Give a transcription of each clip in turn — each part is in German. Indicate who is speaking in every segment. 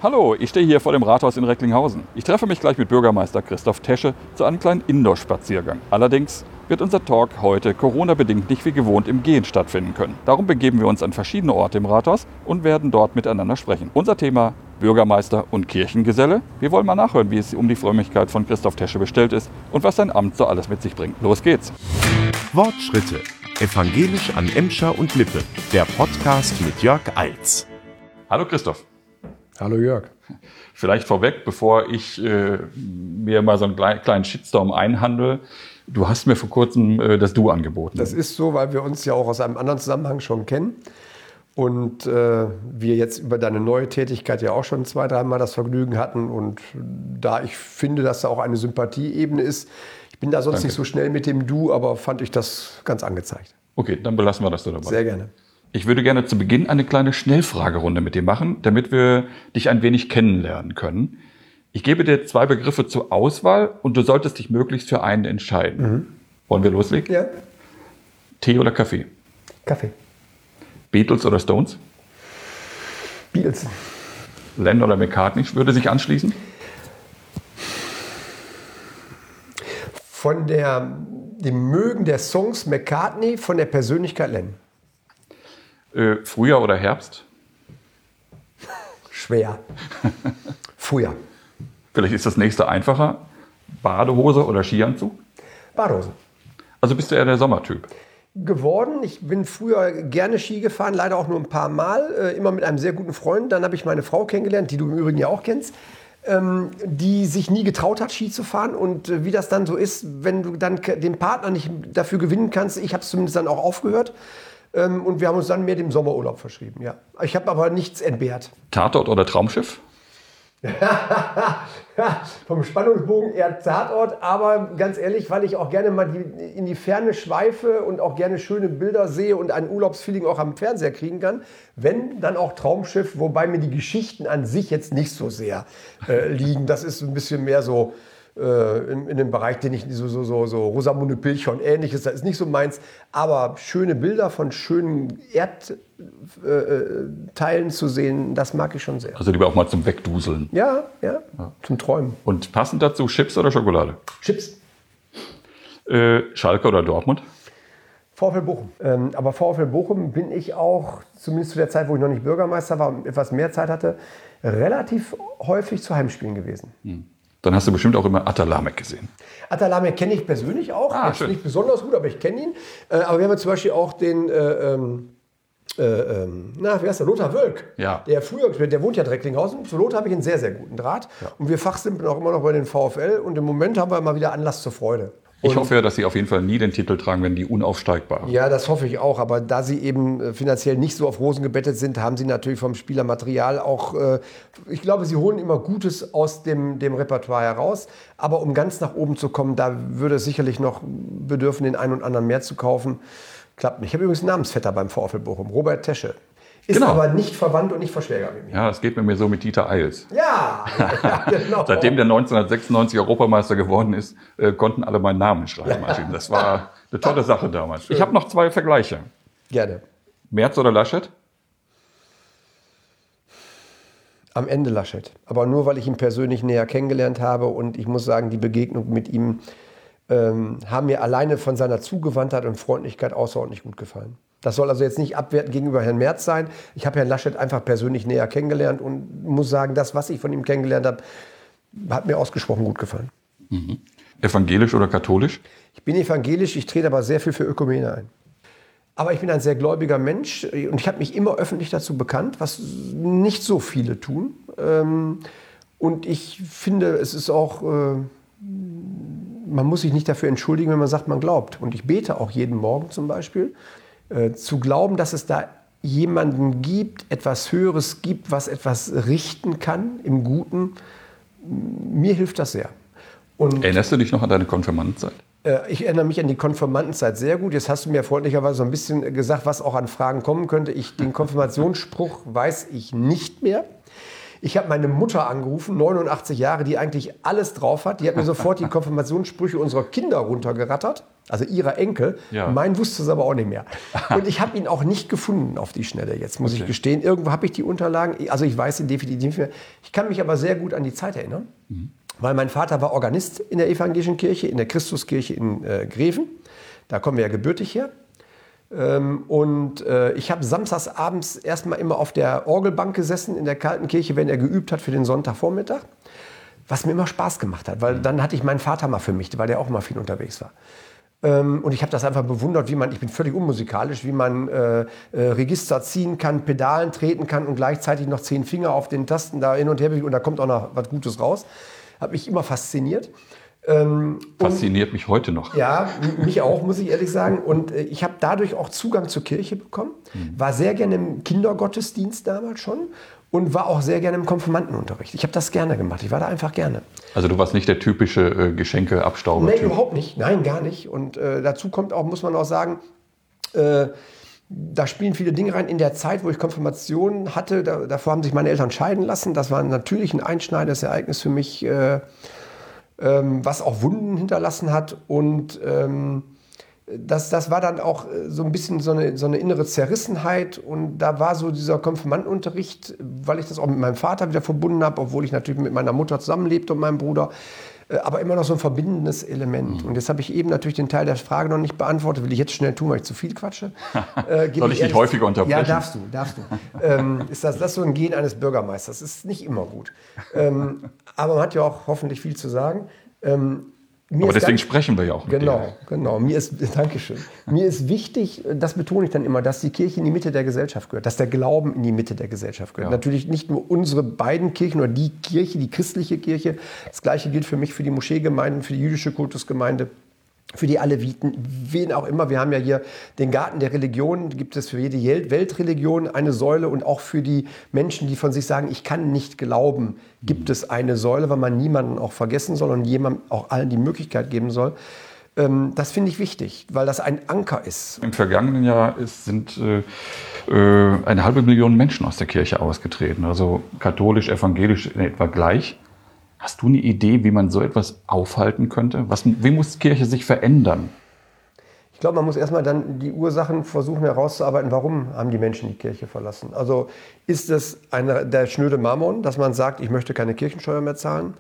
Speaker 1: Hallo, ich stehe hier vor dem Rathaus in Recklinghausen. Ich treffe mich gleich mit Bürgermeister Christoph Tesche zu einem kleinen Indoor-Spaziergang. Allerdings wird unser Talk heute Corona-bedingt nicht wie gewohnt im Gehen stattfinden können. Darum begeben wir uns an verschiedene Orte im Rathaus und werden dort miteinander sprechen. Unser Thema: Bürgermeister und Kirchengeselle. Wir wollen mal nachhören, wie es um die Frömmigkeit von Christoph Tesche bestellt ist und was sein Amt so alles mit sich bringt. Los geht's!
Speaker 2: Wortschritte. Evangelisch an Emscher und Lippe. Der Podcast mit Jörg Alz.
Speaker 1: Hallo Christoph.
Speaker 3: Hallo Jörg.
Speaker 1: Vielleicht vorweg, bevor ich mir mal so einen kleinen Shitstorm einhandle. Du hast mir vor kurzem das Du angeboten.
Speaker 3: Das ist so, weil wir uns ja auch aus einem anderen Zusammenhang schon kennen. Und wir jetzt über deine neue Tätigkeit ja auch schon 2-3 Mal das Vergnügen hatten. Und da ich finde, dass da auch eine Sympathieebene ist, ich bin da sonst nicht so schnell mit dem Du, aber fand ich das ganz angezeigt.
Speaker 1: Okay, dann belassen wir das so dabei.
Speaker 3: Sehr gerne.
Speaker 1: Ich würde gerne zu Beginn eine kleine Schnellfragerunde mit dir machen, damit wir dich ein wenig kennenlernen können. Ich gebe dir 2 Begriffe zur Auswahl und du solltest dich möglichst für einen entscheiden. Wollen wir loslegen?
Speaker 3: Ja.
Speaker 1: Tee oder Kaffee?
Speaker 3: Kaffee.
Speaker 1: Beatles oder Stones?
Speaker 3: Beatles.
Speaker 1: Lennon oder McCartney würde sich anschließen?
Speaker 3: Von dem Mögen der Songs McCartney, von der Persönlichkeit Lennon.
Speaker 1: Frühjahr oder Herbst?
Speaker 3: Schwer. Früher.
Speaker 1: Vielleicht ist das nächste einfacher. Badehose oder Skianzug?
Speaker 3: Badehose.
Speaker 1: Also bist du eher der Sommertyp?
Speaker 3: Geworden. Ich bin früher gerne Ski gefahren, leider auch nur ein paar Mal, immer mit einem sehr guten Freund. Dann habe ich meine Frau kennengelernt, die du im Übrigen ja auch kennst, die sich nie getraut hat, Ski zu fahren. Und wie das dann so ist, wenn du dann den Partner nicht dafür gewinnen kannst, ich habe es zumindest dann auch aufgehört. Und wir haben uns dann mehr dem Sommerurlaub verschrieben. Ja. Ich habe aber nichts entbehrt.
Speaker 1: Tatort oder Traumschiff?
Speaker 3: Vom Spannungsbogen eher Tatort, aber ganz ehrlich, weil ich auch gerne mal in die Ferne schweife und auch gerne schöne Bilder sehe und ein Urlaubsfeeling auch am Fernseher kriegen kann. Wenn, dann auch Traumschiff, wobei mir die Geschichten an sich jetzt nicht so sehr liegen. Das ist ein bisschen mehr so in dem Bereich, den ich so Rosamunde Pilcher und Ähnliches, das ist nicht so meins. Aber schöne Bilder von schönen Erdteilen zu sehen, das mag ich schon sehr.
Speaker 1: Also lieber auch mal zum Wegduseln.
Speaker 3: Ja, zum Träumen.
Speaker 1: Und passend dazu Chips oder Schokolade?
Speaker 3: Chips.
Speaker 1: Schalke oder Dortmund?
Speaker 3: VfL Bochum. Aber VfL Bochum bin ich auch, zumindest zu der Zeit, wo ich noch nicht Bürgermeister war und etwas mehr Zeit hatte, relativ häufig zu Heimspielen gewesen.
Speaker 1: Dann hast du bestimmt auch immer Atalamek gesehen.
Speaker 3: Atalamek kenne ich persönlich auch. Jetzt nicht besonders gut, aber ich kenne ihn. Aber wir haben zum Beispiel auch den, wie heißt der? Lothar Wölk.
Speaker 1: Ja.
Speaker 3: Der wohnt ja in Recklinghausen. Zu Lothar habe ich einen sehr, sehr guten Draht. Ja. Und wir fachsimpeln auch immer noch bei den VfL. Und im Moment haben wir mal wieder Anlass zur Freude.
Speaker 1: Ich hoffe ja, dass sie auf jeden Fall nie den Titel tragen, wenn die unaufsteigbar.
Speaker 3: Ja, das hoffe ich auch. Aber da sie eben finanziell nicht so auf Rosen gebettet sind, haben sie natürlich vom Spielermaterial auch, ich glaube, sie holen immer Gutes aus dem Repertoire heraus. Aber um ganz nach oben zu kommen, da würde es sicherlich noch bedürfen, den einen und anderen mehr zu kaufen. Klappt nicht. Ich habe übrigens einen Namensvetter beim VfL Bochum, Robert Tesche. Ist aber nicht verwandt und nicht verschwägert mit mir.
Speaker 1: Ja, das geht mit mir so mit Dieter Eils.
Speaker 3: Ja, genau.
Speaker 1: Seitdem der 1996 Europameister geworden ist, konnten alle meinen Namen schreiben.
Speaker 3: Ja.
Speaker 1: Das war eine tolle Sache damals. Ich habe noch 2 Vergleiche.
Speaker 3: Gerne.
Speaker 1: Merz oder Laschet?
Speaker 3: Am Ende Laschet. Aber nur, weil ich ihn persönlich näher kennengelernt habe. Und ich muss sagen, die Begegnung mit ihm haben mir alleine von seiner Zugewandtheit und Freundlichkeit außerordentlich gut gefallen. Das soll also jetzt nicht abwertend gegenüber Herrn Merz sein. Ich habe Herrn Laschet einfach persönlich näher kennengelernt und muss sagen, das, was ich von ihm kennengelernt habe, hat mir ausgesprochen gut gefallen.
Speaker 1: Mhm. Evangelisch oder katholisch?
Speaker 3: Ich bin evangelisch, ich trete aber sehr viel für Ökumene ein. Aber ich bin ein sehr gläubiger Mensch und ich habe mich immer öffentlich dazu bekannt, was nicht so viele tun. Und ich finde, es ist auch, man muss sich nicht dafür entschuldigen, wenn man sagt, man glaubt. Und ich bete auch jeden Morgen zum Beispiel. Zu glauben, dass es da jemanden gibt, etwas Höheres gibt, was etwas richten kann im Guten, mir hilft das sehr. Und
Speaker 1: erinnerst du dich noch an deine Konfirmandenzeit?
Speaker 3: Ich erinnere mich an die Konfirmandenzeit sehr gut. Jetzt hast du mir freundlicherweise so ein bisschen gesagt, was auch an Fragen kommen könnte. Den Konfirmationsspruch weiß ich nicht mehr. Ich habe meine Mutter angerufen, 89 Jahre, die eigentlich alles drauf hat. Die hat mir sofort die Konfirmationssprüche unserer Kinder runtergerattert. Also ihrer Enkel.
Speaker 1: Ja.
Speaker 3: Mein wusste es aber auch nicht mehr. Und ich habe ihn auch nicht gefunden auf die Schnelle jetzt, muss ich gestehen. Irgendwo habe ich die Unterlagen, also ich weiß ihn definitiv nicht mehr. Ich kann mich aber sehr gut an die Zeit erinnern, weil mein Vater war Organist in der evangelischen Kirche, in der Christuskirche in Greven. Da kommen wir ja gebürtig her. Ich habe samstags abends erstmal immer auf der Orgelbank gesessen in der kalten Kirche, wenn er geübt hat für den Sonntagvormittag. Was mir immer Spaß gemacht hat, weil dann hatte ich meinen Vater mal für mich, weil der auch mal viel unterwegs war. Und ich habe das einfach bewundert, ich bin völlig unmusikalisch, wie man Register ziehen kann, Pedalen treten kann und gleichzeitig noch 10 Finger auf den Tasten da hin und her bewegen und da kommt auch noch was Gutes raus. Hat mich immer fasziniert.
Speaker 1: Fasziniert mich heute noch.
Speaker 3: Ja, mich auch, muss ich ehrlich sagen. Und ich habe dadurch auch Zugang zur Kirche bekommen. War sehr gerne im Kindergottesdienst damals schon und war auch sehr gerne im Konfirmandenunterricht. Ich habe das gerne gemacht. Ich war da einfach gerne.
Speaker 1: Also du warst nicht der typische Geschenke-Abstauber?
Speaker 3: Nee, überhaupt nicht. Nein, gar nicht. Und dazu kommt auch, muss man auch sagen, da spielen viele Dinge rein. In der Zeit, wo ich Konfirmation hatte, davor haben sich meine Eltern scheiden lassen. Das war natürlich ein einschneidendes Ereignis für mich, was auch Wunden hinterlassen hat. Und das war dann auch so ein bisschen so eine innere Zerrissenheit. Und da war so dieser Konfirmandenunterricht, weil ich das auch mit meinem Vater wieder verbunden habe, obwohl ich natürlich mit meiner Mutter zusammenlebte und meinem Bruder. Aber immer noch so ein verbindendes Element. Und jetzt habe ich eben natürlich den Teil der Frage noch nicht beantwortet. Will ich jetzt schnell tun, weil ich zu viel quatsche?
Speaker 1: Soll ich dich häufiger unterbrechen?
Speaker 3: Ja, darfst du. Ist das so ein Gen eines Bürgermeisters? Das ist nicht immer gut. Aber man hat ja auch hoffentlich viel zu sagen.
Speaker 1: Aber deswegen sprechen wir ja auch mit dir.
Speaker 3: Genau. Dankeschön. Mir ist wichtig, das betone ich dann immer, dass die Kirche in die Mitte der Gesellschaft gehört, dass der Glauben in die Mitte der Gesellschaft gehört. Ja. Natürlich nicht nur unsere beiden Kirchen oder die Kirche, die christliche Kirche. Das Gleiche gilt für mich für die Moscheegemeinden, für die jüdische Kultusgemeinde, für die Aleviten, wen auch immer. Wir haben ja hier den Garten der Religion, gibt es für jede Weltreligion eine Säule und auch für die Menschen, die von sich sagen, ich kann nicht glauben, gibt es eine Säule, weil man niemanden auch vergessen soll und jemandem auch allen die Möglichkeit geben soll. Das finde ich wichtig, weil das ein Anker ist.
Speaker 1: Im vergangenen Jahr sind 500.000 Menschen aus der Kirche ausgetreten, also katholisch, evangelisch in etwa gleich. Hast du eine Idee, wie man so etwas aufhalten könnte? Wie muss Kirche sich verändern?
Speaker 3: Ich glaube, man muss erstmal dann die Ursachen versuchen herauszuarbeiten, warum haben die Menschen die Kirche verlassen. Also ist es der schnöde Mammon, dass man sagt, ich möchte keine Kirchensteuer mehr zahlen?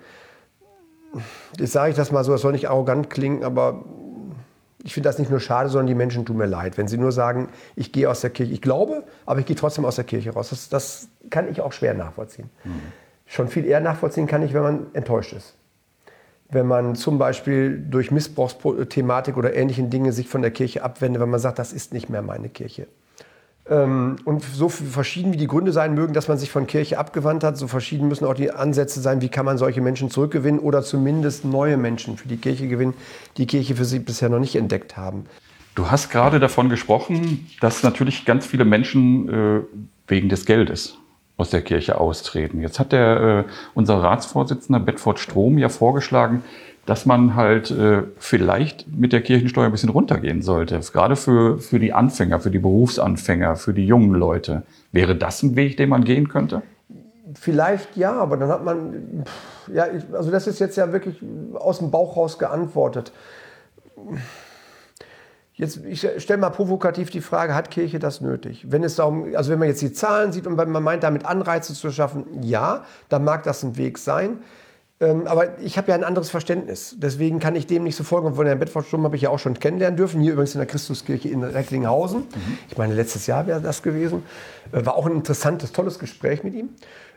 Speaker 3: Jetzt sage ich das mal so, es soll nicht arrogant klingen, aber ich finde das nicht nur schade, sondern die Menschen tun mir leid. Wenn sie nur sagen, ich gehe aus der Kirche, ich glaube, aber ich gehe trotzdem aus der Kirche raus. Das kann ich auch schwer nachvollziehen. Schon viel eher nachvollziehen kann ich, wenn man enttäuscht ist. Wenn man zum Beispiel durch Missbrauchsthematik oder ähnlichen Dinge sich von der Kirche abwendet, wenn man sagt, das ist nicht mehr meine Kirche. Und so verschieden wie die Gründe sein mögen, dass man sich von Kirche abgewandt hat, so verschieden müssen auch die Ansätze sein, wie kann man solche Menschen zurückgewinnen oder zumindest neue Menschen für die Kirche gewinnen, die Kirche für sie bisher noch nicht entdeckt haben.
Speaker 1: Du hast gerade davon gesprochen, dass natürlich ganz viele Menschen wegen des Geldes aus der Kirche austreten. Jetzt hat unser Ratsvorsitzender Bedford Strom ja vorgeschlagen, dass man halt vielleicht mit der Kirchensteuer ein bisschen runtergehen sollte. Gerade für die Anfänger, für die Berufsanfänger, für die jungen Leute. Wäre das ein Weg, den man gehen könnte?
Speaker 3: Vielleicht ja, aber dann hat man, also das ist jetzt ja wirklich aus dem Bauch raus geantwortet. Jetzt, ich stelle mal provokativ die Frage, hat Kirche das nötig? Wenn man jetzt die Zahlen sieht und man meint, damit Anreize zu schaffen, ja, dann mag das ein Weg sein. Aber ich habe ja ein anderes Verständnis. Deswegen kann ich dem nicht so folgen. Und von Herrn Bedford Strom habe ich ja auch schon kennenlernen dürfen. Hier übrigens in der Christuskirche in Recklinghausen. Ich meine, letztes Jahr wäre das gewesen. War auch ein interessantes, tolles Gespräch mit ihm.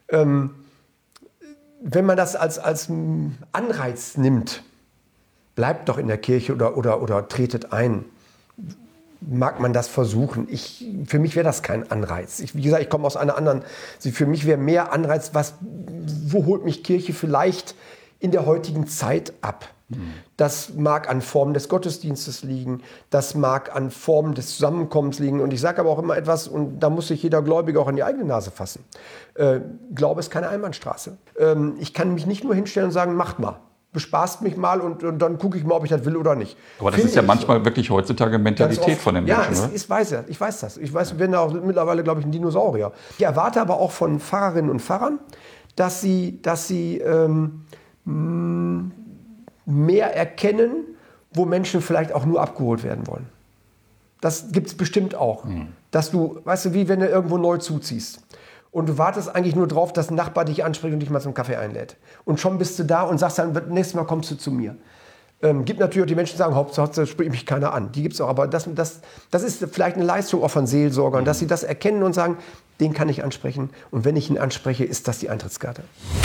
Speaker 3: Wenn man das als Anreiz nimmt, bleibt doch in der Kirche oder tretet ein. Mag man das versuchen. Für mich wäre das kein Anreiz. Wie gesagt, ich komme aus einer anderen. Für mich wäre mehr Anreiz, wo holt mich Kirche vielleicht in der heutigen Zeit ab? Das mag an Formen des Gottesdienstes liegen, das mag an Formen des Zusammenkommens liegen. Und ich sage aber auch immer etwas, und da muss sich jeder Gläubige auch an die eigene Nase fassen. Glaube ist keine Einbahnstraße. Ich kann mich nicht nur hinstellen und sagen, macht mal. Bespaßt mich mal und dann gucke ich mal, ob ich das will oder nicht.
Speaker 1: Aber das ist ja manchmal wirklich heutzutage Mentalität von den Menschen.
Speaker 3: Ja, ich weiß das. Ich bin da auch mittlerweile, glaube ich, ein Dinosaurier. Ich erwarte aber auch von Pfarrerinnen und Pfarrern, dass sie mehr erkennen, wo Menschen vielleicht auch nur abgeholt werden wollen. Das gibt es bestimmt auch. Dass du, weißt du, wie wenn du irgendwo neu zuziehst. Und du wartest eigentlich nur drauf, dass ein Nachbar dich anspricht und dich mal zum Kaffee einlädt. Und schon bist du da und sagst dann, nächstes Mal kommst du zu mir. Gibt natürlich auch die Menschen, die sagen, Hauptsache spricht mich keiner an. Die gibt es auch. Aber das ist vielleicht eine Leistung auch von Seelsorgern, dass sie das erkennen und sagen, den kann ich ansprechen. Und wenn ich ihn anspreche, ist das die Eintrittskarte.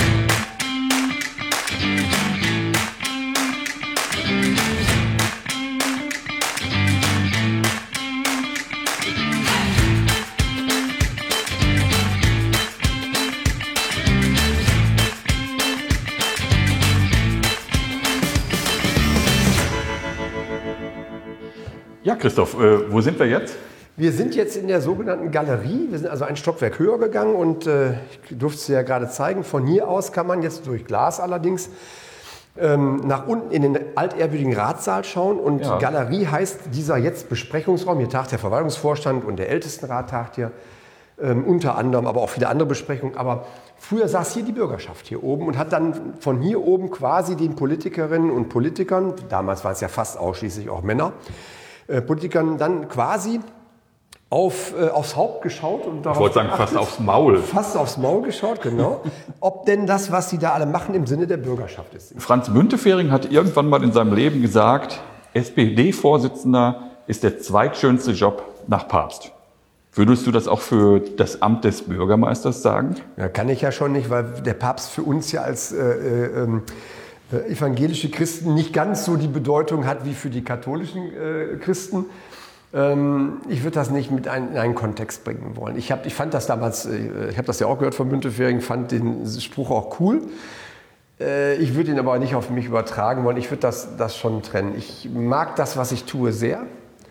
Speaker 1: Ja, Christoph, wo sind wir jetzt?
Speaker 3: Wir sind jetzt in der sogenannten Galerie. Wir sind also ein Stockwerk höher gegangen und ich durfte es ja gerade zeigen. Von hier aus kann man jetzt durch Glas allerdings nach unten in den altehrwürdigen Ratssaal schauen. Und ja. Galerie heißt dieser jetzt Besprechungsraum. Hier tagt der Verwaltungsvorstand und der Ältestenrat tagt hier. Unter anderem, aber auch viele andere Besprechungen. Aber früher saß hier die Bürgerschaft hier oben und hat dann von hier oben quasi den Politikerinnen und Politikern, damals waren es ja fast ausschließlich auch Männer, Politikern dann quasi aufs Haupt geschaut. Und darauf
Speaker 1: ich wollte sagen, fast aufs Maul.
Speaker 3: Fast aufs Maul geschaut, genau. Ob denn das, was sie da alle machen, im Sinne der Bürgerschaft ist.
Speaker 1: Franz Müntefering hat irgendwann mal in seinem Leben gesagt, SPD-Vorsitzender ist der zweitschönste Job nach Papst. Würdest du das auch für das Amt des Bürgermeisters sagen?
Speaker 3: Ja, kann ich ja schon nicht, weil der Papst für uns ja als evangelische Christen nicht ganz so die Bedeutung hat wie für die katholischen Christen. Ich würde das nicht in einen Kontext bringen wollen. Ich fand das damals, ich habe das ja auch gehört von Müntefering, fand den Spruch auch cool. Ich würde ihn aber nicht auf mich übertragen wollen. Ich würde das schon trennen. Ich mag das, was ich tue, sehr.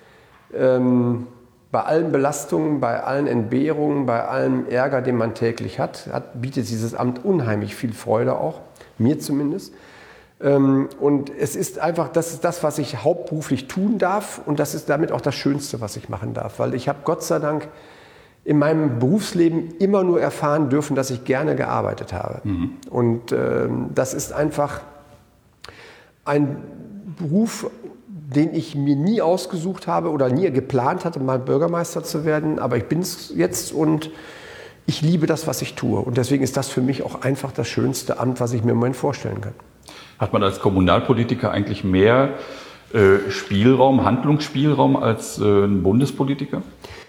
Speaker 3: Bei allen Belastungen, bei allen Entbehrungen, bei allem Ärger, den man täglich hat, bietet dieses Amt unheimlich viel Freude auch, mir zumindest. Und es ist einfach, das ist das, was ich hauptberuflich tun darf und das ist damit auch das Schönste, was ich machen darf. Weil ich habe Gott sei Dank in meinem Berufsleben immer nur erfahren dürfen, dass ich gerne gearbeitet habe. Mhm. Und das ist einfach ein Beruf, den ich mir nie ausgesucht habe oder nie geplant hatte, mal Bürgermeister zu werden. Aber ich bin es jetzt und ich liebe das, was ich tue. Und deswegen ist das für mich auch einfach das schönste Amt, was ich mir im Moment vorstellen kann.
Speaker 1: Hat man als Kommunalpolitiker eigentlich mehr Spielraum, Handlungsspielraum als ein Bundespolitiker?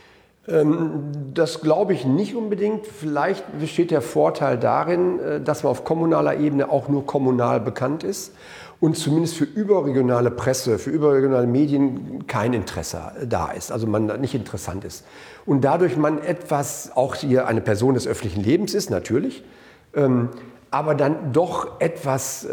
Speaker 3: Das glaube ich nicht unbedingt. Vielleicht besteht der Vorteil darin, dass man auf kommunaler Ebene auch nur kommunal bekannt ist und zumindest für überregionale Presse, für überregionale Medien kein Interesse da ist, also man nicht interessant ist. Und dadurch man etwas, auch hier eine Person des öffentlichen Lebens ist, natürlich, aber dann doch etwas,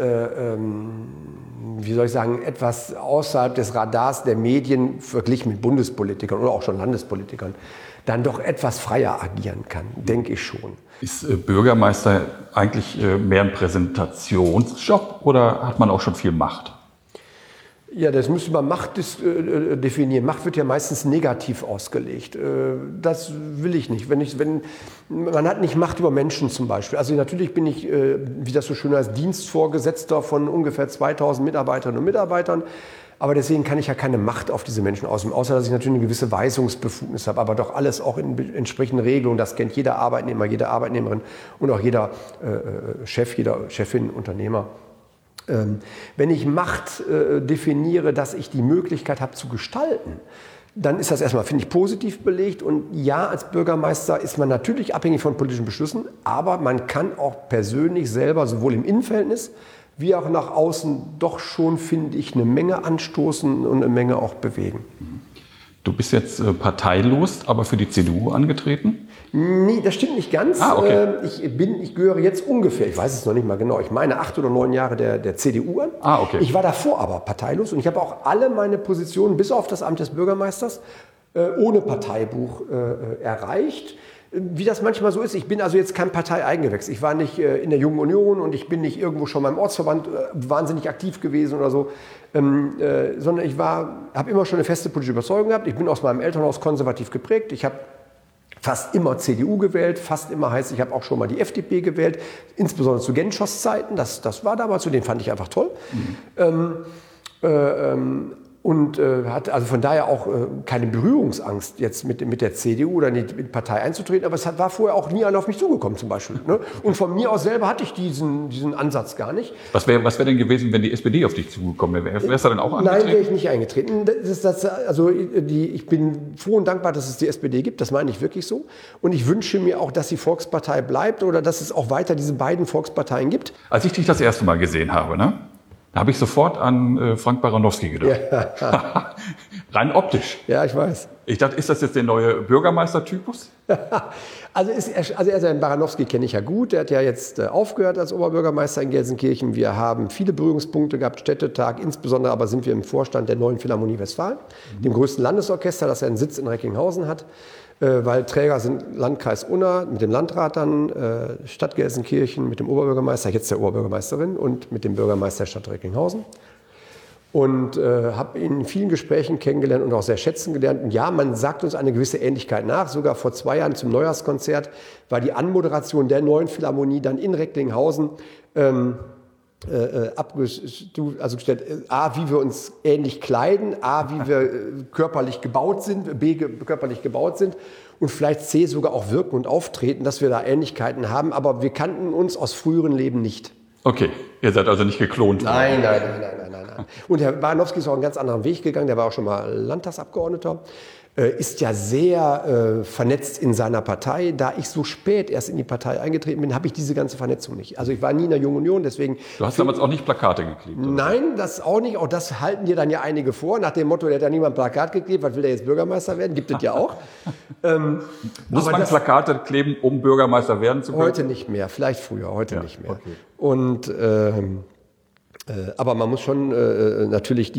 Speaker 3: wie soll ich sagen, etwas außerhalb des Radars der Medien verglichen mit Bundespolitikern oder auch schon Landespolitikern, dann doch etwas freier agieren kann, denke ich schon.
Speaker 1: Ist Bürgermeister eigentlich mehr ein Präsentationsjob oder hat man auch schon viel Macht?
Speaker 3: Ja, das müsste man Macht definieren. Macht wird ja meistens negativ ausgelegt. Das will ich nicht. Man hat nicht Macht über Menschen zum Beispiel. Also natürlich bin ich, wie das so schön heißt, Dienstvorgesetzter von ungefähr 2000 Mitarbeiterinnen und Mitarbeitern. Aber deswegen kann ich ja keine Macht auf diese Menschen ausüben, außer dass ich natürlich eine gewisse Weisungsbefugnis habe. Aber doch alles auch in entsprechenden Regelungen. Das kennt jeder Arbeitnehmer, jede Arbeitnehmerin und auch jeder Chef, jeder Chefin, Unternehmer. Wenn ich Macht definiere, dass ich die Möglichkeit habe zu gestalten, dann ist das erstmal, finde ich, positiv belegt. Und ja, als Bürgermeister ist man natürlich abhängig von politischen Beschlüssen, aber man kann auch persönlich selber, sowohl im Innenverhältnis wie auch nach außen, doch schon, finde ich, eine Menge anstoßen und eine Menge auch bewegen.
Speaker 1: Du bist jetzt parteilos, aber für die CDU angetreten?
Speaker 3: Nee, das stimmt nicht ganz.
Speaker 1: Okay.
Speaker 3: Ich gehöre jetzt ungefähr, ich weiß es noch nicht mal genau, ich meine 8 oder 9 Jahre der CDU an.
Speaker 1: Okay.
Speaker 3: Ich war davor aber parteilos und ich habe auch alle meine Positionen, bis auf das Amt des Bürgermeisters, ohne Parteibuch erreicht. Wie das manchmal so ist, ich bin also jetzt kein Parteieigengewächs. Ich war nicht in der Jungen Union und ich bin nicht irgendwo schon beim Ortsverband wahnsinnig aktiv gewesen oder so, sondern ich habe immer schon eine feste politische Überzeugung gehabt. Ich bin aus meinem Elternhaus konservativ geprägt. Ich habe fast immer CDU gewählt, fast immer heißt, ich habe auch schon mal die FDP gewählt, insbesondere zu Genschos Zeiten. Das war damals so, den fand ich einfach toll. Und hat also von daher auch keine Berührungsangst, jetzt mit der CDU oder in die Partei einzutreten. Aber es war vorher auch nie einer auf mich zugekommen zum Beispiel. Ne? Und von mir aus selber hatte ich diesen Ansatz gar nicht.
Speaker 1: Was wär denn gewesen, wenn die SPD auf dich zugekommen wäre? Wärst du dann auch angetreten?
Speaker 3: Nein, wäre ich nicht eingetreten. Ich bin froh und dankbar, dass es die SPD gibt. Das meine ich wirklich so. Und ich wünsche mir auch, dass die Volkspartei bleibt oder dass es auch weiter diese beiden Volksparteien gibt.
Speaker 1: Als ich dich das erste Mal gesehen habe, ne? Da habe ich sofort an Frank Baranowski gedacht.
Speaker 3: Ja.
Speaker 1: Rein optisch.
Speaker 3: Ja, ich weiß.
Speaker 1: Ich dachte, ist das jetzt der neue Bürgermeistertypus?
Speaker 3: Also den Baranowski kenne ich ja gut. Der hat ja jetzt aufgehört als Oberbürgermeister in Gelsenkirchen. Wir haben viele Berührungspunkte gehabt, Städtetag. Insbesondere aber sind wir im Vorstand der Neuen Philharmonie Westfalen, dem größten Landesorchester, das einen Sitz in Recklinghausen hat. Weil Träger sind Landkreis Unna mit dem Landrat dann, Stadt Gelsenkirchen mit dem Oberbürgermeister, jetzt der Oberbürgermeisterin und mit dem Bürgermeister der Stadt Recklinghausen. Und habe ihn in vielen Gesprächen kennengelernt und auch sehr schätzen gelernt. Und ja, man sagt uns eine gewisse Ähnlichkeit nach. Sogar vor 2 Jahren zum Neujahrskonzert war die Anmoderation der Neuen Philharmonie dann in Recklinghausen gestellt, A, wie wir uns ähnlich kleiden, A, wie wir körperlich gebaut sind, B, körperlich gebaut sind und vielleicht C, sogar auch wirken und auftreten, dass wir da Ähnlichkeiten haben, aber wir kannten uns aus früheren Leben nicht.
Speaker 1: Okay, ihr seid also nicht geklont.
Speaker 3: Nein. Und Herr Baranowski ist auch einen ganz anderen Weg gegangen, der war auch schon mal Landtagsabgeordneter. Ist ja sehr vernetzt in seiner Partei. Da ich so spät erst in die Partei eingetreten bin, habe ich diese ganze Vernetzung nicht. Also ich war nie in der Jungen Union, deswegen...
Speaker 1: Du hast damals auch nicht Plakate geklebt? Oder?
Speaker 3: Nein, das auch nicht. Auch das halten dir dann ja einige vor. Nach dem Motto, der hat ja niemand Plakat geklebt, was will der jetzt Bürgermeister werden? Gibt es ja auch.
Speaker 1: Muss man Plakate kleben, um Bürgermeister werden zu können?
Speaker 3: Heute nicht mehr, vielleicht früher, heute nicht mehr.
Speaker 1: Okay.
Speaker 3: Und... aber man muss schon natürlich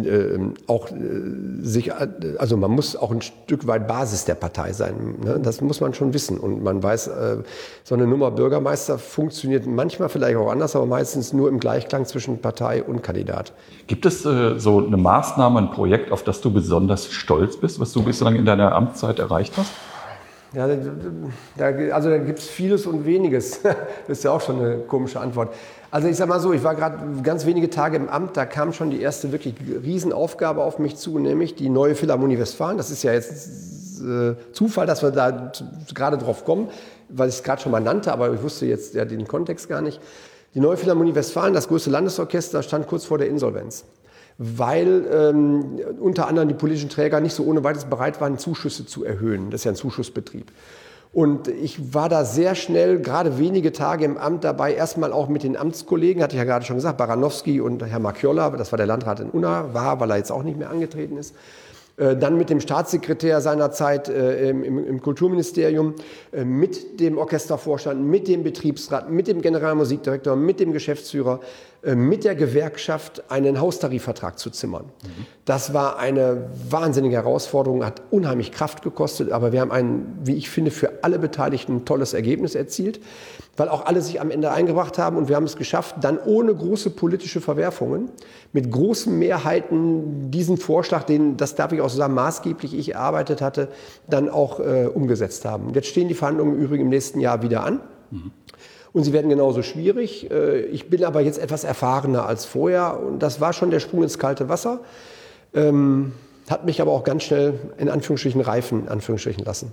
Speaker 3: man muss auch ein Stück weit Basis der Partei sein. Ne? Das muss man schon wissen. Und man weiß, so eine Nummer Bürgermeister funktioniert manchmal vielleicht auch anders, aber meistens nur im Gleichklang zwischen Partei und Kandidat.
Speaker 1: Gibt es so eine Maßnahme, ein Projekt, auf das du besonders stolz bist, was du bislang in deiner Amtszeit erreicht hast?
Speaker 3: Ja, da gibt es vieles und weniges. Das ist ja auch schon eine komische Antwort. Also ich sag mal so, ich war gerade ganz wenige Tage im Amt, da kam schon die erste wirklich Riesenaufgabe auf mich zu, nämlich die Neue Philharmonie Westfalen. Das ist ja jetzt Zufall, dass wir da gerade drauf kommen, weil ich es gerade schon mal nannte, aber ich wusste jetzt ja den Kontext gar nicht. Die Neue Philharmonie Westfalen, das größte Landesorchester, stand kurz vor der Insolvenz, weil unter anderem die politischen Träger nicht so ohne weiteres bereit waren, Zuschüsse zu erhöhen. Das ist ja ein Zuschussbetrieb. Und ich war da sehr schnell, gerade wenige Tage im Amt dabei, erstmal auch mit den Amtskollegen, hatte ich ja gerade schon gesagt, Baranowski und Herr Marchiolla, das war der Landrat in Unna, weil er jetzt auch nicht mehr angetreten ist. Dann mit dem Staatssekretär seinerzeit im Kulturministerium, mit dem Orchestervorstand, mit dem Betriebsrat, mit dem Generalmusikdirektor, mit dem Geschäftsführer, mit der Gewerkschaft einen Haustarifvertrag zu zimmern. Das war eine wahnsinnige Herausforderung, hat unheimlich Kraft gekostet, aber wir haben ein, wie ich finde, für alle Beteiligten ein tolles Ergebnis erzielt, weil auch alle sich am Ende eingebracht haben und wir haben es geschafft, dann ohne große politische Verwerfungen, mit großen Mehrheiten diesen Vorschlag, den, das darf ich auch so sagen, maßgeblich ich erarbeitet hatte, dann auch umgesetzt haben. Jetzt stehen die Verhandlungen im Übrigen im nächsten Jahr wieder an. Und sie werden genauso schwierig. Ich bin aber jetzt etwas erfahrener als vorher. Und das war schon der Sprung ins kalte Wasser. Hat mich aber auch ganz schnell in Anführungsstrichen reifen, in Anführungsstrichen lassen.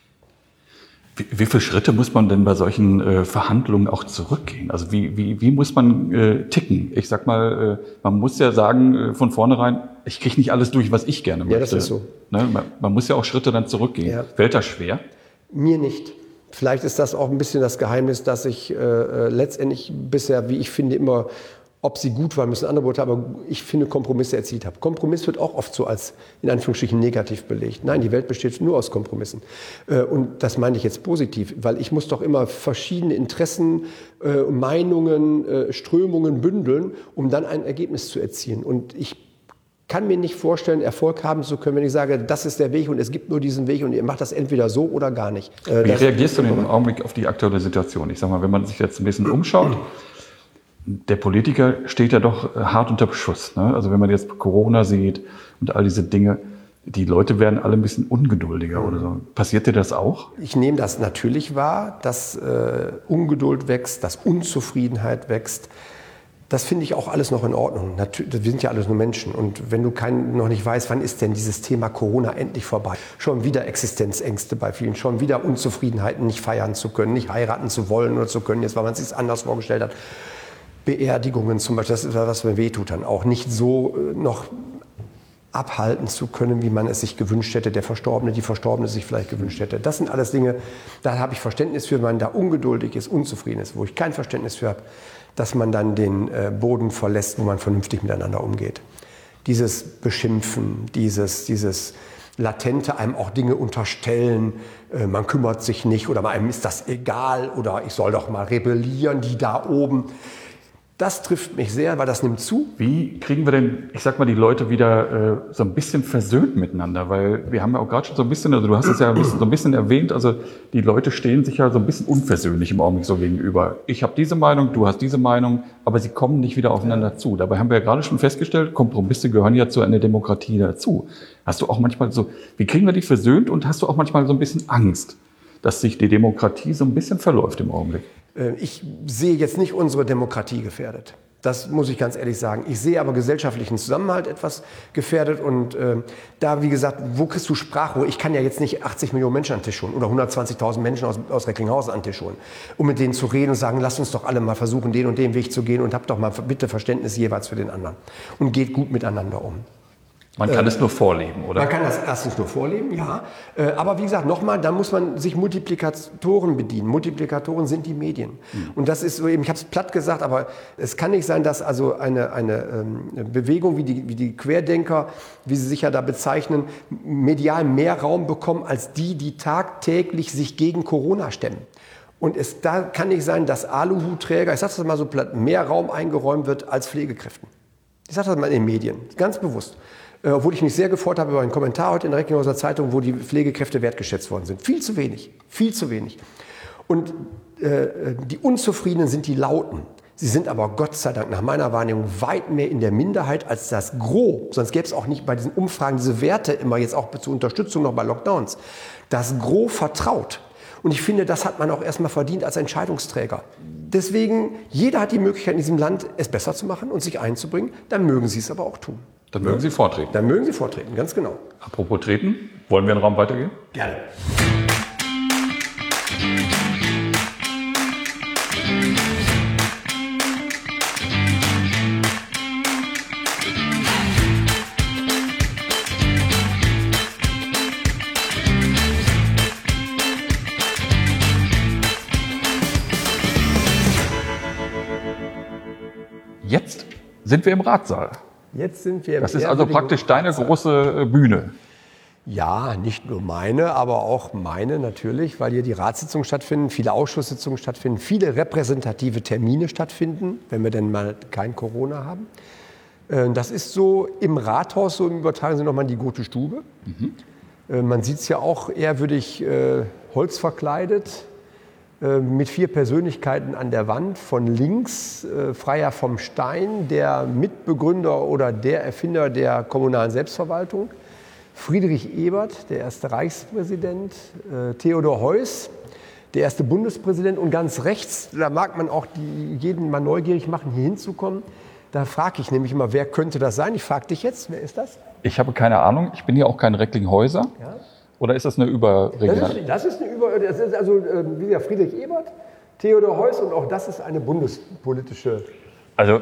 Speaker 1: Wie viele Schritte muss man denn bei solchen Verhandlungen auch zurückgehen? Also wie muss man ticken? Ich sag mal, man muss ja sagen von vornherein, ich kriege nicht alles durch, was ich gerne möchte.
Speaker 3: Ja, das ist so.
Speaker 1: Ne? Man muss ja auch Schritte dann zurückgehen. Ja. Fällt das schwer?
Speaker 3: Mir nicht. Vielleicht ist das auch ein bisschen das Geheimnis, dass ich letztendlich bisher, wie ich finde, immer, ob sie gut waren, müssen andere Worte, aber ich finde, Kompromisse erzielt habe. Kompromiss wird auch oft so als, in Anführungsstrichen, negativ belegt. Nein, die Welt besteht nur aus Kompromissen. Und das meine ich jetzt positiv, weil ich muss doch immer verschiedene Interessen, Meinungen, Strömungen bündeln, um dann ein Ergebnis zu erzielen. Und ich kann mir nicht vorstellen, Erfolg haben zu können, wenn ich sage, das ist der Weg und es gibt nur diesen Weg und ihr macht das entweder so oder gar nicht.
Speaker 1: Wie reagierst du denn im Augenblick auf die aktuelle Situation? Ich sag mal, wenn man sich jetzt ein bisschen umschaut, der Politiker steht ja doch hart unter Beschuss. Ne? Also wenn man jetzt Corona sieht und all diese Dinge, die Leute werden alle ein bisschen ungeduldiger oder so. Passiert dir das auch?
Speaker 3: Ich nehme das natürlich wahr, dass Ungeduld wächst, dass Unzufriedenheit wächst. Das finde ich auch alles noch in Ordnung. Wir sind ja alles nur Menschen. Und wenn du noch nicht weißt, wann ist denn dieses Thema Corona endlich vorbei? Schon wieder Existenzängste bei vielen, schon wieder Unzufriedenheiten, nicht feiern zu können, nicht heiraten zu wollen oder zu können, jetzt weil man es sich anders vorgestellt hat. Beerdigungen zum Beispiel, das ist was mir wehtut dann auch. Nicht so noch abhalten zu können, wie man es sich gewünscht hätte, der Verstorbene, die Verstorbene sich vielleicht gewünscht hätte. Das sind alles Dinge, da habe ich Verständnis für, wenn man da ungeduldig ist, unzufrieden ist, wo ich kein Verständnis für habe, dass man dann den Boden verlässt, wo man vernünftig miteinander umgeht. Dieses Beschimpfen, dieses latente, einem auch Dinge unterstellen, man kümmert sich nicht oder einem ist das egal oder ich soll doch mal rebellieren, die da oben. Das trifft mich sehr, weil das nimmt zu.
Speaker 1: Wie kriegen wir denn, ich sag mal, die Leute wieder so ein bisschen versöhnt miteinander? Weil wir haben ja auch gerade schon so ein bisschen, also du hast es ja so ein bisschen erwähnt, also die Leute stehen sich ja so ein bisschen unversöhnlich im Augenblick so gegenüber. Ich habe diese Meinung, du hast diese Meinung, aber sie kommen nicht wieder aufeinander zu. Dabei haben wir ja gerade schon festgestellt, Kompromisse gehören ja zu einer Demokratie dazu. Hast du auch manchmal so, wie kriegen wir die versöhnt und hast du auch manchmal so ein bisschen Angst, dass sich die Demokratie so ein bisschen verläuft im Augenblick?
Speaker 3: Ich sehe jetzt nicht unsere Demokratie gefährdet. Das muss ich ganz ehrlich sagen. Ich sehe aber gesellschaftlichen Zusammenhalt etwas gefährdet. Und da, wie gesagt, wo kriegst du Sprachrohr? Ich kann ja jetzt nicht 80 Millionen Menschen an den Tisch holen oder 120.000 Menschen aus Recklinghausen an den Tisch holen, um mit denen zu reden und sagen, lasst uns doch alle mal versuchen, den und den Weg zu gehen und habt doch mal bitte Verständnis jeweils für den anderen. Und geht gut miteinander um.
Speaker 1: Man kann es nur vorleben, oder?
Speaker 3: Man kann das erstens nur vorleben, ja. Aber wie gesagt, nochmal, da muss man sich Multiplikatoren bedienen. Multiplikatoren sind die Medien. Und das ist so eben, ich habe es platt gesagt, aber es kann nicht sein, dass also eine Bewegung wie die Querdenker, wie sie sich ja da bezeichnen, medial mehr Raum bekommen als die tagtäglich sich gegen Corona stemmen. Und da kann nicht sein, dass Aluhutträger, ich sage das mal so platt, mehr Raum eingeräumt wird als Pflegekräften. Ich sage das mal in den Medien, ganz bewusst. Obwohl ich mich sehr gefreut habe über einen Kommentar heute in der Recklinghauser Zeitung, wo die Pflegekräfte wertgeschätzt worden sind. Viel zu wenig, viel zu wenig. Und die Unzufriedenen sind die Lauten. Sie sind aber Gott sei Dank nach meiner Wahrnehmung weit mehr in der Minderheit als das Gros. Sonst gäbe es auch nicht bei diesen Umfragen diese Werte immer jetzt auch zur Unterstützung noch bei Lockdowns. Das Gros vertraut. Und ich finde, das hat man auch erstmal verdient als Entscheidungsträger. Deswegen, jeder hat die Möglichkeit in diesem Land, es besser zu machen und sich einzubringen. Dann mögen Sie es aber auch tun.
Speaker 1: Dann mögen Sie vortreten.
Speaker 3: Dann mögen Sie vortreten, ganz genau.
Speaker 1: Apropos treten, wollen wir in den Raum weitergehen?
Speaker 3: Gerne.
Speaker 1: Jetzt sind wir im Ratssaal.
Speaker 3: Jetzt sind wir.
Speaker 1: Das ist also praktisch deine große Bühne.
Speaker 3: Ja, nicht nur meine, aber auch meine natürlich, weil hier die Ratssitzungen stattfinden, viele Ausschusssitzungen stattfinden, viele repräsentative Termine stattfinden, wenn wir denn mal kein Corona haben. Das ist so im Rathaus, so im übertragenen Sinne nochmal die Gute Stube. Man sieht es ja auch ehrwürdig holzverkleidet, mit 4 Persönlichkeiten an der Wand. Von links Freier vom Stein, der Mitbegründer oder der Erfinder der kommunalen Selbstverwaltung. Friedrich Ebert, der erste Reichspräsident. Theodor Heuss, der erste Bundespräsident. Und ganz rechts, da mag man auch jeden mal neugierig machen, hier hinzukommen. Da frage ich nämlich immer, wer könnte das sein? Ich frage dich jetzt, wer ist das?
Speaker 1: Ich habe keine Ahnung. Ich bin hier auch kein Recklinghäuser. Ja? Oder ist das eine Überregionale?
Speaker 3: Das ist also wie gesagt, Friedrich Ebert, Theodor Heuss und auch das ist eine bundespolitische.
Speaker 1: Also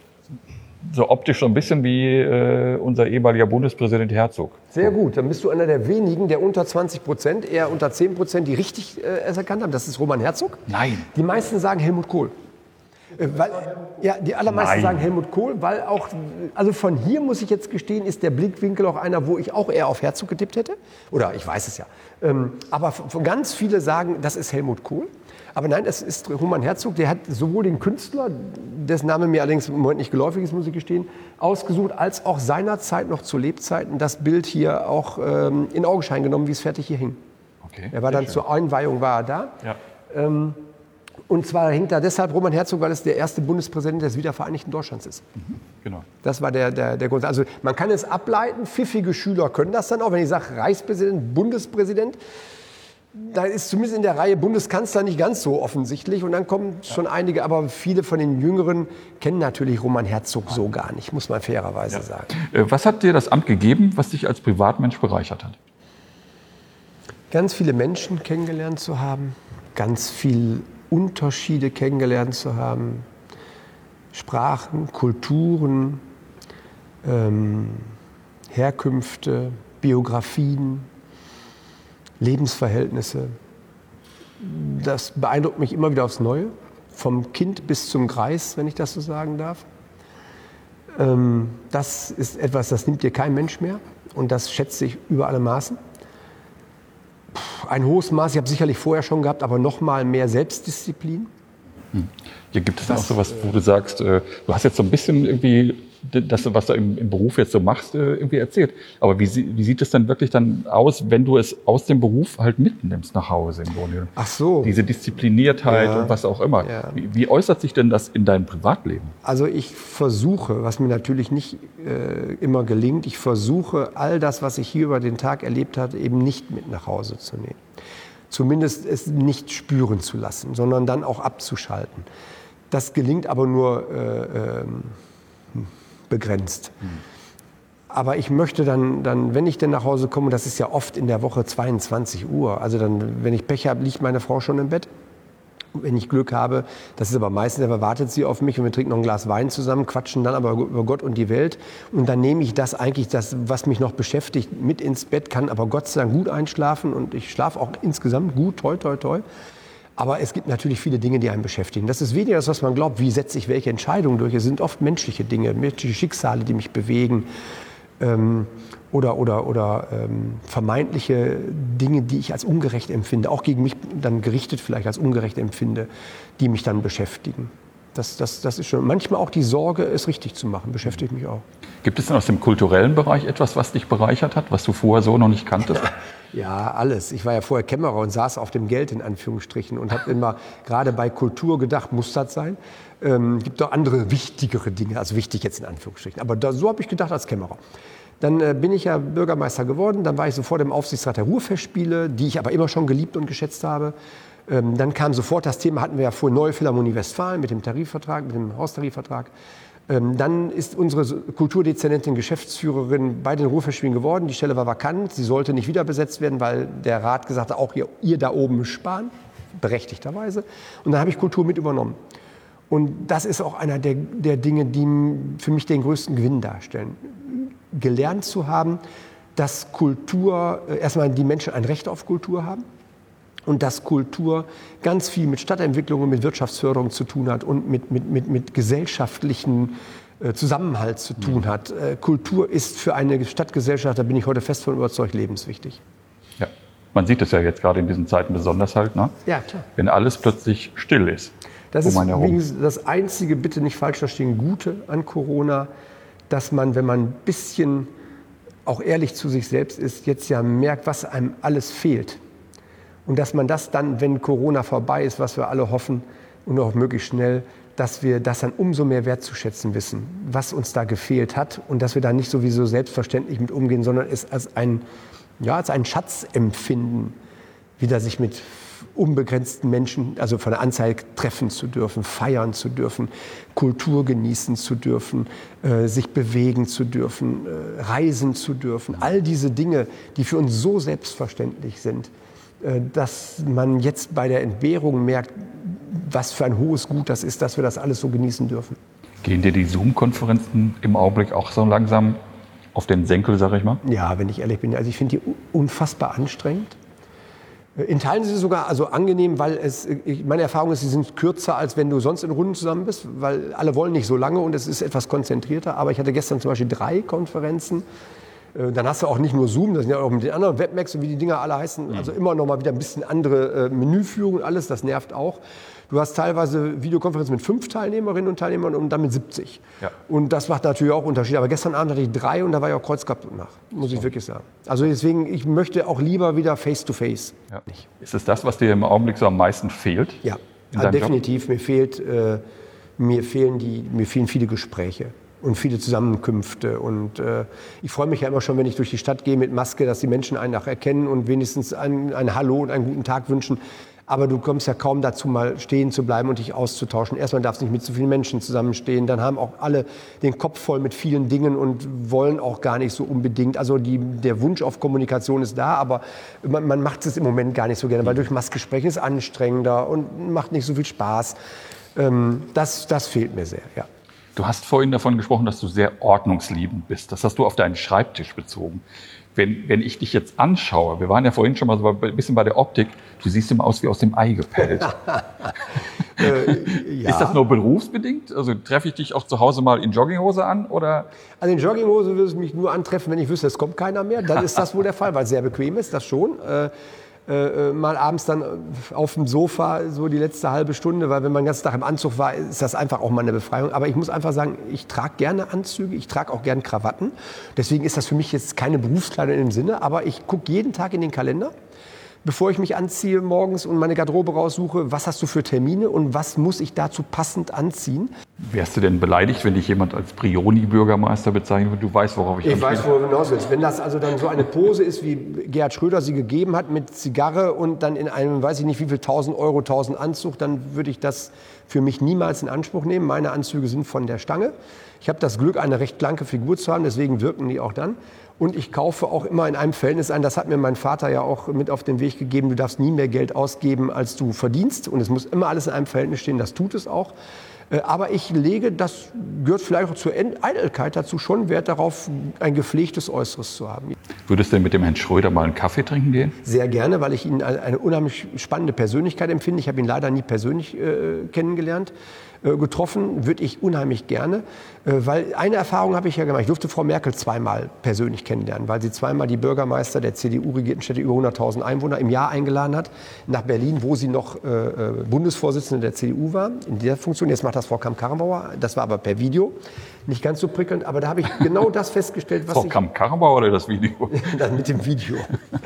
Speaker 1: so optisch so ein bisschen wie unser ehemaliger Bundespräsident Herzog.
Speaker 3: Sehr gut, dann bist du einer der wenigen, der unter 20%, eher unter 10%, die richtig es erkannt haben. Das ist Roman Herzog.
Speaker 1: Nein.
Speaker 3: Die meisten sagen Helmut Kohl. Die allermeisten sagen Helmut Kohl, weil auch, also von hier muss ich jetzt gestehen, ist der Blickwinkel auch einer, wo ich auch eher auf Herzog getippt hätte. Oder ich weiß es ja. Aber ganz viele sagen, das ist Helmut Kohl. Aber nein, das ist Roman Herzog. Der hat sowohl den Künstler, dessen Name mir allerdings im Moment nicht geläufig ist, muss ich gestehen, ausgesucht, als auch seinerzeit noch zu Lebzeiten das Bild hier auch in Augenschein genommen, wie es fertig hier hing.
Speaker 1: Okay,
Speaker 3: er war dann zur Einweihung war er da.
Speaker 1: Ja.
Speaker 3: Und zwar hängt da deshalb Roman Herzog, weil es der erste Bundespräsident des wiedervereinigten Deutschlands ist.
Speaker 1: Genau.
Speaker 3: Das war der Grund. Also man kann es ableiten, pfiffige Schüler können das dann auch, wenn ich sage Reichspräsident, Bundespräsident. Da ist zumindest in der Reihe Bundeskanzler nicht ganz so offensichtlich. Und dann kommen schon einige, aber viele von den Jüngeren kennen natürlich Roman Herzog so gar nicht, muss man fairerweise sagen.
Speaker 1: Was hat dir das Amt gegeben, was dich als Privatmensch bereichert hat?
Speaker 3: Ganz viele Menschen kennengelernt zu haben, ganz viele Unterschiede kennengelernt zu haben, Sprachen, Kulturen, Herkünfte, Biografien, Lebensverhältnisse. Das beeindruckt mich immer wieder aufs Neue, vom Kind bis zum Greis, wenn ich das so sagen darf. Das ist etwas, das nimmt dir kein Mensch mehr und das schätze ich über alle Maßen. Ein hohes Maß, ich habe sicherlich vorher schon gehabt, aber noch mal mehr Selbstdisziplin.
Speaker 1: Hier gibt es dann auch sowas, wo du sagst, du hast jetzt so ein bisschen irgendwie das, was du im Beruf jetzt so machst, irgendwie erzählt. Aber wie sieht es dann wirklich dann aus, wenn du es aus dem Beruf halt mitnimmst nach Hause im Grunde?
Speaker 3: Ach so.
Speaker 1: Diese Diszipliniertheit und was auch immer.
Speaker 3: Ja.
Speaker 1: Wie äußert sich denn das in deinem Privatleben?
Speaker 3: Also ich versuche, was mir natürlich nicht immer gelingt, ich versuche all das, was ich hier über den Tag erlebt habe, eben nicht mit nach Hause zu nehmen. Zumindest es nicht spüren zu lassen, sondern dann auch abzuschalten. Das gelingt aber nur begrenzt. Aber ich möchte dann, wenn ich denn nach Hause komme, das ist ja oft in der Woche 22 Uhr, also dann, wenn ich Pech habe, liegt meine Frau schon im Bett. Wenn ich Glück habe, das ist aber meistens, da wartet sie auf mich und wir trinken noch ein Glas Wein zusammen, quatschen dann aber über Gott und die Welt. Und dann nehme ich das, was mich noch beschäftigt, mit ins Bett, kann aber Gott sei Dank gut einschlafen und ich schlafe auch insgesamt gut, toi, toi, toi. Aber es gibt natürlich viele Dinge, die einen beschäftigen. Das ist weniger das, was man glaubt, wie setze ich welche Entscheidungen durch. Es sind oft menschliche Dinge, menschliche Schicksale, die mich bewegen. Oder vermeintliche Dinge, die ich als ungerecht empfinde, auch gegen mich dann gerichtet vielleicht als ungerecht empfinde, die mich dann beschäftigen. Das ist schon. Manchmal auch die Sorge, es richtig zu machen, beschäftigt mich auch.
Speaker 1: Gibt es denn aus dem kulturellen Bereich etwas, was dich bereichert hat, was du vorher so noch nicht kanntest?
Speaker 3: Ja, alles. Ich war ja vorher Kämmerer und saß auf dem Geld in Anführungsstrichen und habe immer gerade bei Kultur gedacht, muss das sein? Gibt auch andere wichtigere Dinge, also wichtig jetzt in Anführungsstrichen. Aber so habe ich gedacht als Kämmerer. Dann bin ich ja Bürgermeister geworden, dann war ich sofort im Aufsichtsrat der Ruhrfestspiele, die ich aber immer schon geliebt und geschätzt habe. Dann kam sofort das Thema, hatten wir ja vor, Neue Philharmonie Westfalen mit dem Tarifvertrag, mit dem Haustarifvertrag. Dann ist unsere Kulturdezernentin Geschäftsführerin bei den Ruhrfestspielen geworden. Die Stelle war vakant, sie sollte nicht wieder besetzt werden, weil der Rat gesagt hat, auch ihr da oben müsst sparen, berechtigterweise. Und dann habe ich Kultur mit übernommen. Und das ist auch einer der Dinge, die für mich den größten Gewinn darstellen. Gelernt zu haben, dass Kultur, erstmal die Menschen ein Recht auf Kultur haben und dass Kultur ganz viel mit Stadtentwicklung und mit Wirtschaftsförderung zu tun hat und mit gesellschaftlichen Zusammenhalt zu tun hat. Kultur ist für eine Stadtgesellschaft, da bin ich heute fest von überzeugt, lebenswichtig.
Speaker 1: Ja, man sieht es ja jetzt gerade in diesen Zeiten besonders halt, ne?
Speaker 3: Ja, klar.
Speaker 1: Wenn alles plötzlich still ist.
Speaker 3: Das ist übrigens das einzige, bitte nicht falsch verstehen, Gute an Corona, dass man, wenn man ein bisschen auch ehrlich zu sich selbst ist, jetzt ja merkt, was einem alles fehlt. Und dass man das dann, wenn Corona vorbei ist, was wir alle hoffen und auch möglichst schnell, dass wir das dann umso mehr wertzuschätzen wissen, was uns da gefehlt hat und dass wir da nicht sowieso selbstverständlich mit umgehen, sondern es als einen Schatz empfinden, wieder sich mit unbegrenzten Menschen, also von der Anzahl treffen zu dürfen, feiern zu dürfen, Kultur genießen zu dürfen, sich bewegen zu dürfen, reisen zu dürfen. All diese Dinge, die für uns so selbstverständlich sind, dass man jetzt bei der Entbehrung merkt, was für ein hohes Gut das ist, dass wir das alles so genießen dürfen. Gehen dir die Zoom-Konferenzen im Augenblick auch so langsam auf den Senkel, sag ich mal? Ja, wenn ich ehrlich bin. Also ich finde die unfassbar anstrengend. In Teilen sind sie sogar angenehm, weil meine Erfahrung ist, sie sind kürzer, als wenn du sonst in Runden zusammen bist, weil alle wollen nicht so lange und es ist etwas konzentrierter. Aber ich hatte gestern zum Beispiel 3 Konferenzen. Dann hast du auch nicht nur Zoom, das sind ja auch mit den anderen Webmax und wie die Dinger alle heißen. Also immer noch mal wieder ein bisschen andere Menüführung und alles, das nervt auch. Du hast teilweise Videokonferenzen mit 5 Teilnehmerinnen und Teilnehmern und dann mit 70. Ja. Und das macht natürlich auch Unterschiede. Aber gestern Abend hatte ich 3 und da war ich auch Kreuzkopf nach, muss ich wirklich sagen. Also deswegen, ich möchte auch lieber wieder Face-to-Face. Ja. Ist es das, was dir im Augenblick so am meisten fehlt? Ja, definitiv. Mir fehlen viele Gespräche. und viele Zusammenkünfte. Und ich freue mich ja immer schon, wenn ich durch die Stadt gehe mit Maske, dass die Menschen einen auch erkennen und wenigstens ein Hallo und einen guten Tag wünschen. Aber du kommst ja kaum dazu, mal stehen zu bleiben und dich auszutauschen. Erstmal darfst du nicht mit so vielen Menschen zusammenstehen. Dann haben auch alle den Kopf voll mit vielen Dingen und wollen auch gar nicht so unbedingt. Also der Wunsch auf Kommunikation ist da, aber man macht es im Moment gar nicht so gerne, weil durch Maske sprechen ist anstrengender und macht nicht so viel Spaß. Das fehlt mir sehr, ja.
Speaker 1: Du hast vorhin davon gesprochen, dass du sehr ordnungsliebend bist. Das hast du auf deinen Schreibtisch bezogen. Wenn ich dich jetzt anschaue, wir waren ja vorhin schon mal so ein bisschen bei der Optik, du siehst immer aus wie aus dem Ei gepellt.
Speaker 3: Ja.
Speaker 1: Ist das nur berufsbedingt? Also treffe ich dich auch zu Hause mal in Jogginghose an? Oder?
Speaker 3: Also in Jogginghose würde es mich nur antreffen, wenn ich wüsste, es kommt keiner mehr. Dann ist das wohl der Fall, weil es sehr bequem ist, das schon. Mal abends dann auf dem Sofa so die letzte halbe Stunde, weil wenn man den ganzen Tag im Anzug war, ist das einfach auch mal eine Befreiung. Aber ich muss einfach sagen, ich trage gerne Anzüge, ich trage auch gerne Krawatten. Deswegen ist das für mich jetzt keine Berufskleidung im Sinne, aber ich gucke jeden Tag in den Kalender, bevor ich mich anziehe morgens und meine Garderobe raussuche, was hast du für Termine und was muss ich dazu passend anziehen.
Speaker 1: Wärst du denn beleidigt, wenn dich jemand als Brioni-Bürgermeister bezeichnet wird? Du weißt, worauf ich
Speaker 3: weiß, worauf du hinaus willst. Wenn das also dann so eine Pose ist, wie Gerhard Schröder sie gegeben hat, mit Zigarre und dann in einem, weiß ich nicht wie viel, 1.000 Euro, 1.000 Anzug, dann würde ich das für mich niemals in Anspruch nehmen. Meine Anzüge sind von der Stange. Ich habe das Glück, eine recht blanke Figur zu haben, deswegen wirken die auch dann. Und ich kaufe auch immer in einem Verhältnis ein, das hat mir mein Vater ja auch mit auf den Weg gegeben, du darfst nie mehr Geld ausgeben, als du verdienst. Und es muss immer alles in einem Verhältnis stehen, das tut es auch. Aber ich lege, das gehört vielleicht auch zur Eitelkeit dazu, schon Wert darauf, ein gepflegtes Äußeres zu haben.
Speaker 1: Würdest du denn mit dem Herrn Schröder mal einen Kaffee trinken gehen?
Speaker 3: Sehr gerne, weil ich ihn als eine unheimlich spannende Persönlichkeit empfinde. Ich habe ihn leider nie persönlich kennengelernt. Getroffen würde ich unheimlich gerne, weil eine Erfahrung habe ich ja gemacht. Ich durfte Frau Merkel zweimal persönlich kennenlernen, weil sie zweimal die Bürgermeister der CDU-regierten Städte über 100.000 Einwohner im Jahr eingeladen hat nach Berlin, wo sie noch Bundesvorsitzende der CDU war, in der Funktion. Jetzt macht das Frau Kramp-Karrenbauer, das war aber per Video, nicht ganz so prickelnd, aber da habe ich genau das festgestellt, was
Speaker 1: Frau Kramp-Karrenbauer oder das Video?
Speaker 3: Das mit dem Video.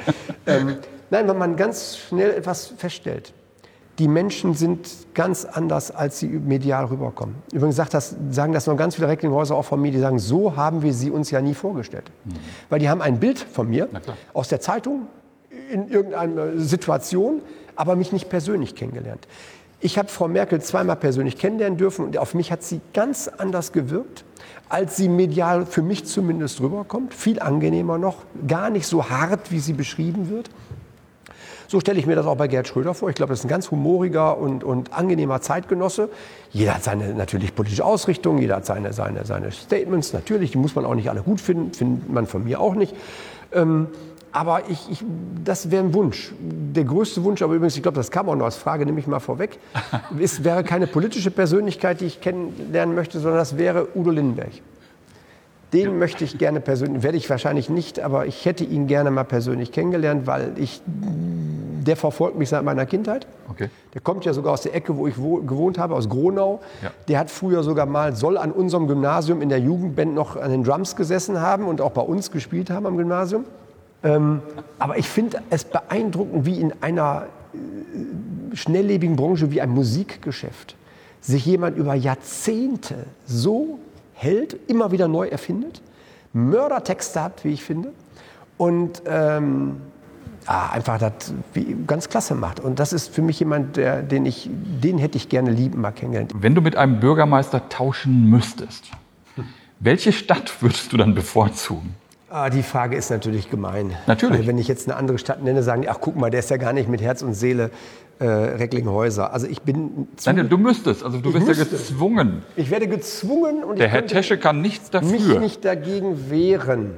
Speaker 3: Nein, weil man ganz schnell etwas feststellt. Die Menschen sind ganz anders, als sie medial rüberkommen. Übrigens sagen das noch ganz viele Recklinghäuser auch von mir, die sagen, so haben wir sie uns ja nie vorgestellt. Weil die haben ein Bild von mir aus der Zeitung in irgendeiner Situation, aber mich nicht persönlich kennengelernt. Ich habe Frau Merkel zweimal persönlich kennenlernen dürfen und auf mich hat sie ganz anders gewirkt, als sie medial für mich zumindest rüberkommt. Viel angenehmer noch, gar nicht so hart, wie sie beschrieben wird. So stelle ich mir das auch bei Gerhard Schröder vor. Ich glaube, das ist ein ganz humoriger und angenehmer Zeitgenosse. Jeder hat seine natürlich politische Ausrichtung, jeder hat seine Statements. Natürlich, die muss man auch nicht alle gut finden, findet man von mir auch nicht. Aber das wäre ein Wunsch. Der größte Wunsch, aber übrigens, ich glaube, das kam auch noch als Frage, nehme ich mal vorweg, wäre keine politische Persönlichkeit, die ich kennenlernen möchte, sondern das wäre Udo Lindenberg. Den möchte ich gerne persönlich, werde ich wahrscheinlich nicht, aber ich hätte ihn gerne mal persönlich kennengelernt, weil der verfolgt mich seit meiner Kindheit.
Speaker 1: Okay.
Speaker 3: Der kommt ja sogar aus der Ecke, wo ich gewohnt habe, aus Gronau.
Speaker 1: Ja.
Speaker 3: Der hat früher soll an unserem Gymnasium in der Jugendband noch an den Drums gesessen haben und auch bei uns gespielt haben am Gymnasium. Aber ich finde es beeindruckend, wie in einer schnelllebigen Branche wie ein Musikgeschäft sich jemand über Jahrzehnte so hält, immer wieder neu erfindet, Mördertexte hat, wie ich finde, und einfach das ganz klasse macht. Und das ist für mich jemand, den hätte ich gerne lieben mal kennengelernt.
Speaker 1: Wenn du mit einem Bürgermeister tauschen müsstest, welche Stadt würdest du dann bevorzugen?
Speaker 3: Die Frage ist natürlich gemein.
Speaker 1: Natürlich.
Speaker 3: Weil wenn ich jetzt eine andere Stadt nenne, sagen die, ach guck mal, der ist ja gar nicht mit Herz und Seele Recklinghäuser. Also ich bin...
Speaker 1: Nein, du müsstest, also du wirst ja gezwungen.
Speaker 3: Ich werde gezwungen und
Speaker 1: der Herr Tesche kann nichts dafür.
Speaker 3: Mich nicht dagegen wehren.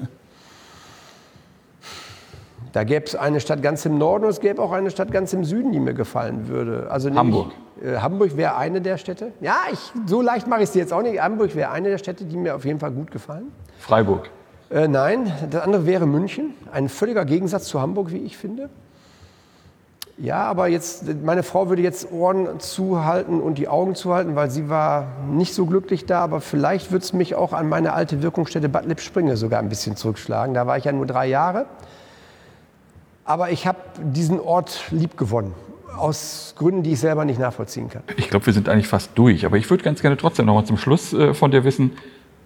Speaker 3: Da gäbe es eine Stadt ganz im Norden und es gäbe auch eine Stadt ganz im Süden, die mir gefallen würde. Also
Speaker 1: Hamburg.
Speaker 3: Hamburg wäre eine der Städte. Ja, so leicht mache ich es dir jetzt auch nicht. Hamburg wäre eine der Städte, die mir auf jeden Fall gut gefallen.
Speaker 1: Freiburg.
Speaker 3: Nein, das andere wäre München. Ein völliger Gegensatz zu Hamburg, wie ich finde. Ja, aber meine Frau würde jetzt Ohren zuhalten und die Augen zuhalten, weil sie war nicht so glücklich da. Aber vielleicht wird es mich auch an meine alte Wirkungsstätte Bad Lippspringe sogar ein bisschen zurückschlagen. Da war ich ja nur 3 Jahre. Aber ich habe diesen Ort lieb gewonnen. Aus Gründen, die ich selber nicht nachvollziehen kann.
Speaker 1: Ich glaube, wir sind eigentlich fast durch. Aber ich würde ganz gerne trotzdem noch mal zum Schluss von dir wissen,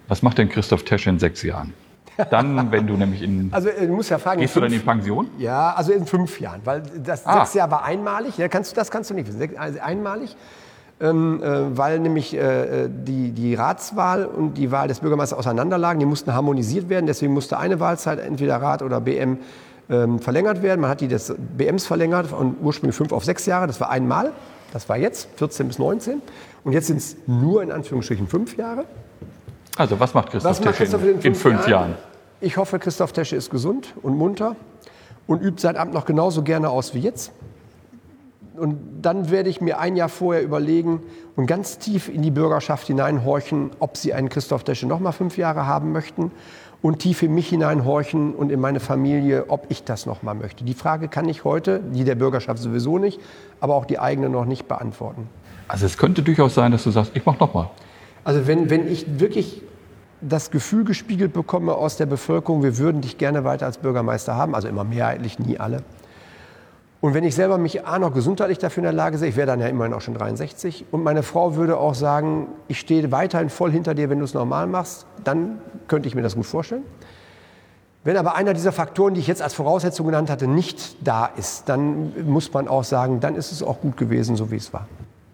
Speaker 1: Was macht denn Christoph Tesche in 6 Jahren? Dann, wenn du nämlich
Speaker 3: Also du musst ja fragen...
Speaker 1: Gehst du dann in Pension?
Speaker 3: Ja, also in 5 Jahren, weil das 6 Jahre war einmalig. Ja, das kannst du nicht wissen. Einmalig, weil nämlich die Ratswahl und die Wahl des Bürgermeisters auseinanderlagen. Die mussten harmonisiert werden, deswegen musste eine Wahlzeit, entweder Rat oder BM, verlängert werden. Man hat die des BMs verlängert von ursprünglich 5 auf 6 Jahre. Das war einmal. Das war jetzt, 14 bis 19. Und jetzt sind es nur in Anführungsstrichen 5 Jahre.
Speaker 1: Also was macht Christoph Tesche in 5 Jahren?
Speaker 3: Ich hoffe, Christoph Tesche ist gesund und munter und übt sein Amt noch genauso gerne aus wie jetzt. Und dann werde ich mir ein Jahr vorher überlegen und ganz tief in die Bürgerschaft hineinhorchen, ob sie einen Christoph Tesche noch mal 5 Jahre haben möchten und tief in mich hineinhorchen und in meine Familie, ob ich das noch mal möchte. Die Frage kann ich heute, die der Bürgerschaft sowieso nicht, aber auch die eigene noch nicht beantworten.
Speaker 1: Also es könnte durchaus sein, dass du sagst, ich mache noch mal.
Speaker 3: Also wenn ich wirklich das Gefühl gespiegelt bekomme aus der Bevölkerung, wir würden dich gerne weiter als Bürgermeister haben, also immer mehrheitlich, nie alle. Und wenn ich selber mich noch gesundheitlich dafür in der Lage sehe, ich wäre dann ja immerhin auch schon 63, und meine Frau würde auch sagen, ich stehe weiterhin voll hinter dir, wenn du es normal machst, dann könnte ich mir das gut vorstellen. Wenn aber einer dieser Faktoren, die ich jetzt als Voraussetzung genannt hatte, nicht da ist, dann muss man auch sagen, dann ist es auch gut gewesen, so wie es war.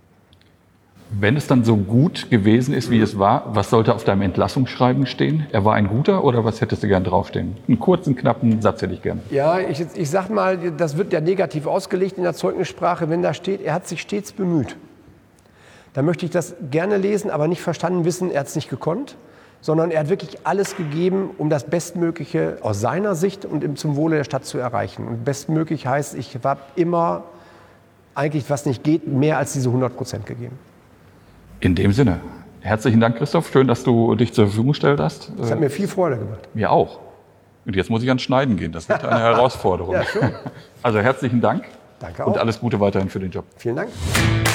Speaker 1: Wenn es dann so gut gewesen ist, wie es war, was sollte auf deinem Entlassungsschreiben stehen? Er war ein guter oder was hättest du gern draufstehen? Einen kurzen, knappen Satz hätte ich gern.
Speaker 3: Ja, ich sag mal, das wird ja negativ ausgelegt in der Zeugnissprache, wenn da steht, er hat sich stets bemüht. Dann möchte ich das gerne lesen, aber nicht verstanden wissen, er hat es nicht gekonnt, sondern er hat wirklich alles gegeben, um das Bestmögliche aus seiner Sicht und zum Wohle der Stadt zu erreichen. Und bestmöglich heißt, ich habe immer eigentlich, was nicht geht, mehr als diese 100% gegeben.
Speaker 1: In dem Sinne, herzlichen Dank, Christoph. Schön, dass du dich zur Verfügung gestellt hast.
Speaker 3: Das hat mir viel Freude gemacht.
Speaker 1: Mir auch. Und jetzt muss ich ans Schneiden gehen. Das wird eine Herausforderung.
Speaker 3: Ja, schön.
Speaker 1: Also herzlichen Dank.
Speaker 3: Danke auch.
Speaker 1: Und alles Gute weiterhin für den Job.
Speaker 3: Vielen Dank.